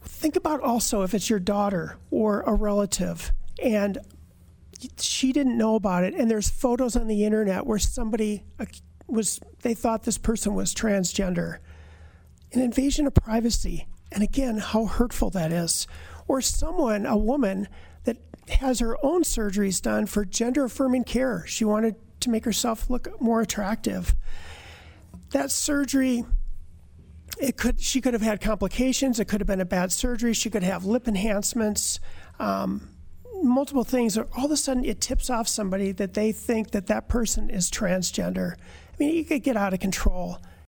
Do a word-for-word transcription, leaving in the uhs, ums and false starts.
think about also if it's your daughter or a relative and she didn't know about it, and there's photos on the internet where somebody was, they thought this person was transgender. An invasion of privacy. And again, how hurtful that is. Or someone, a woman, that has her own surgeries done for gender-affirming care. She wanted to make herself look more attractive. That surgery, it could she could have had complications. It could have been a bad surgery. She could have lip enhancements, um, multiple things. All of a sudden, it tips off somebody that they think that that person is transgender. I mean, it could get out of control.